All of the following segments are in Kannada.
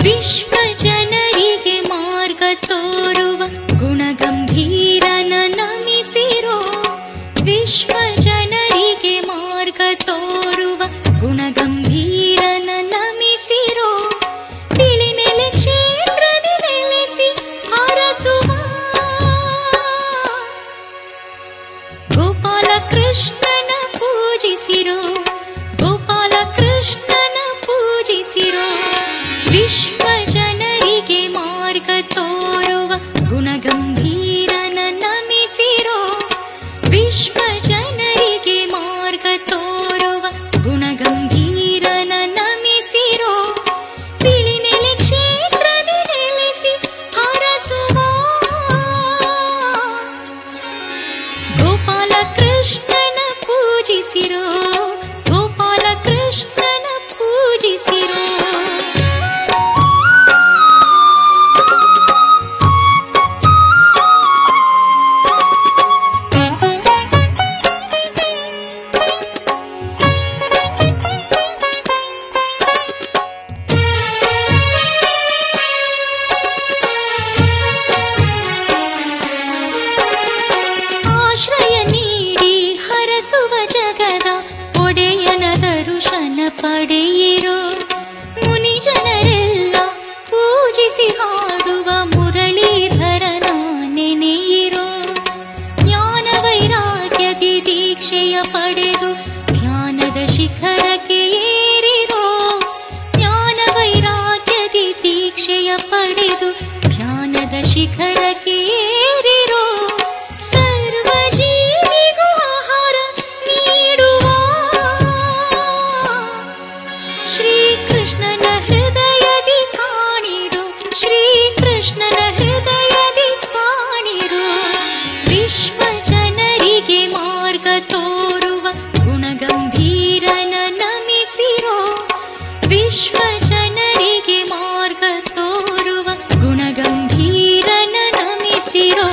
ವಿಶ್ವ ಜನರಿಗೆ ಮಾರ್ಗ ತೋರುವ ಗುಣಗಂಭೀರನ ನಮಿಸಿರೋ. ವಿಶ್ವ ಜನರಿಗೆ ಮಾರ್ಗ ತೋರುವ ಗುಣಗಂಭೀರನ ನಮಿಸಿರೋ. ತಿಳಿನೆಲೆ ಕ್ಷೇತ್ರದಿ ನೆಲೆಸಿ ಹರಸುವ ಗೋಪಾಲ ಕೃಷ್ಣನ ಪೂಜಿಸಿರೋ. ಗೋಪಾಲ ಕೃಷ್ಣನ ಪೂಜಿಸಿರೋ. ವಿಶ್ವ ಜನರಿಗೆ ಮಾರ್ಗ ತೋರುವ ಗುಣಗಂಭೀರನ ನಮಿಸಿರೋ. ವಿಶ್ವ ಜನರಿಗೆ ಮಾರ್ಗ ತೋರುವ ಗುಣಗಂಭೀರನ ನಮಿಸಿರೋ. ತಿಳಿನೆಲೆ ಕ್ಷೇತ್ರದಿ ನೆಲೆಸಿ ಹರಸುವ ಗೋಪಾಲ ಕೃಷ್ಣನ ಪೂಜಿಸಿರೋ. ಗೋಪಾಲ ಕೃಷ್ಣನ ಪೂಜಿಸಿರೋ. ಆಶ್ರಯ ನೀಡಿ ಹರಸುವ ಜಗದ ಒಡೆಯನ ದರುಶನ ಪಡೆಯಿರೋ. ಮುನಿ ಜನರೆಲ್ಲ ಪೂಜಿಸಿ ಹಾಡುವ ಮುರಳೀಧರನ ನೆನೆಯಿರೋ. ಜ್ಞಾನ ವೈರಾಗ್ಯದಿ ದೀಕ್ಷೆಯ ಪಡೆದು ಧ್ಯಾನದ ಶಿಖರಕ್ಕೆ ಏರಿರೋ. ಜ್ಞಾನ ವೈರಾಗ್ಯದಿ ದೀಕ್ಷೆಯ ಪಡೆದು ಧ್ಯಾನದ ಶಿಖರಕ್ಕೆ ಏರಿರೋ. ಸರ್ವ ಜೀವಿಗೂ ಆಹಾರ ನೀಡುವ ಶ್ರೀಕೃಷ್ಣನ ಹೃದಯದಿ ಕಾಣಿರೋ. ಶ್ರೀಕೃಷ್ಣನ ಹೃದಯದಿ ಕಾಣಿರೋ. ವಿಶ್ವ ಜನರಿಗೆ ಮಾರ್ಗ ತೋರುವ ಗುಣಗಂಭೀರನ ನಮಿಸಿರೋ. ವಿಶ್ವ ಜನರಿಗೆ ಮಾರ್ಗ ತೋರುವ ಗುಣಗಂಭೀರನ ನಮಿಸಿರೋ.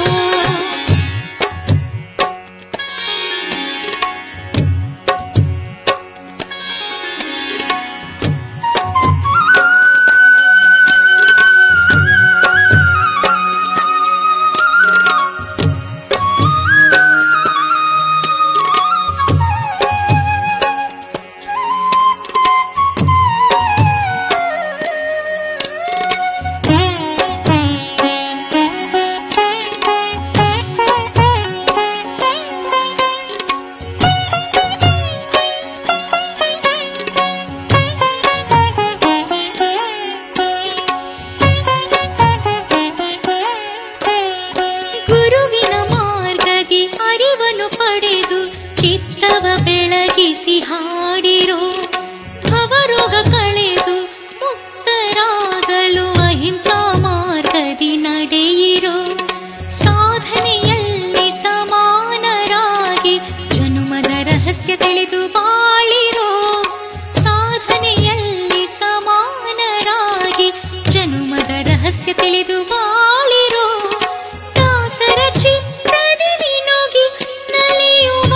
ಗುರುವಿನ ಮಾರ್ಗದಿ ಅರಿವನ್ನು ಪಡೆದು ಚಿತ್ತವ ಬೆಳಗಿಸಿ ಹಾಡಿರೋ. ಭವರೋಗ ಕಳೆದು ಮುಕ್ತರಾಗಲು ಅಹಿಂಸಾ ಮಾರ್ಗದಿ ನಡೆಯಿರೋ. ಸಾಧನೆಯಲ್ಲಿ ಸಮಾನರಾಗಿ ಜನುಮದ ರಹಸ್ಯ ತಿಳಿದು ಬಾಳಿರೋ. ಸಾಧನೆಯಲ್ಲಿ ಸಮಾನರಾಗಿ ಜನುಮದ ರಹಸ್ಯ ತಿಳಿದು ಬಾಳಿರೋ. ದಾಸರ ಚಿತ್ತದಿ ನಿನುಗಿ ನಲಿಯುವ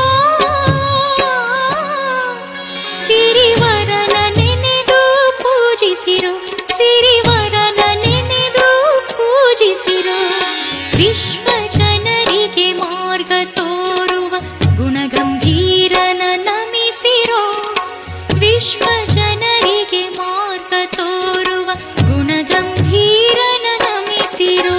ಸಿರಿವರನ ನೆನೆದು ಪೂಜಿಸಿರೋ. ಸಿರಿವರನ ನೆನೆದು ಪೂಜಿಸಿರೋ. ವಿಶ್ವ ಜನರಿಗೆ ಮಾರ್ಗ ತೋರುವ ಗುಣಗಂಭೀರನ ನಮಿಸಿರೋ. ವಿಶ್ವ ಜನರಿಗೆ ಮಾರ್ಗ ತೋರುವ ಗುಣಗಂಭೀರನ ನಮಿಸಿರೋ.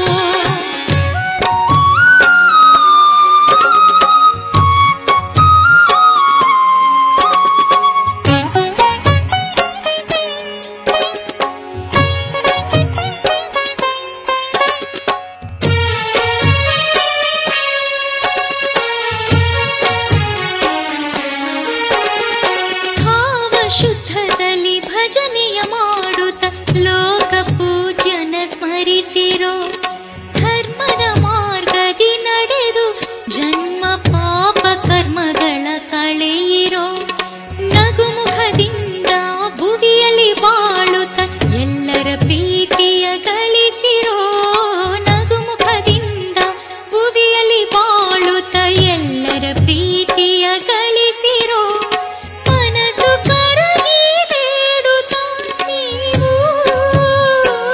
ಶುದ್ಧದಲ್ಲಿ ಭಜನೆಯ ಮಾಡುತ್ತ ಲೋಕ ಪೂಜ್ಯನ ಸ್ಮರಿಸಿರೋ. ಧರ್ಮದ ಮಾರ್ಗದಿ ನಡೆದು ಜನ್ಮ ಪಾಪ ಕರ್ಮಗಳ ಕಳೆಯಿರೋ. ನಗುಮುಖದಿಂದ ಭುವಿಯಲ್ಲಿ ಬಾಳುತ್ತ ಎಲ್ಲರ ಪ್ರೀತಿಯ ಗಳಿಸಿರೋ. ನಗುಮುಖದಿಂದ ಭುವಿಯಲ್ಲಿ ಬಾಳುತ್ತ ಎಲ್ಲರ ಪ್ರೀತಿಯ ಗಳಿಸಿರೋ. ಮನಸ್ಸು ಕರಗಿ ಬೇಡುತ್ತ ನೀವು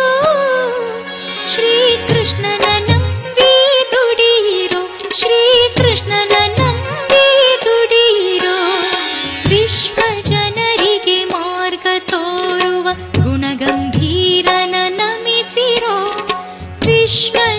ತೋರುವ ಗುಣಗಂಭೀರನ ನಮಿಸಿರೋ ವಿಶ್ವ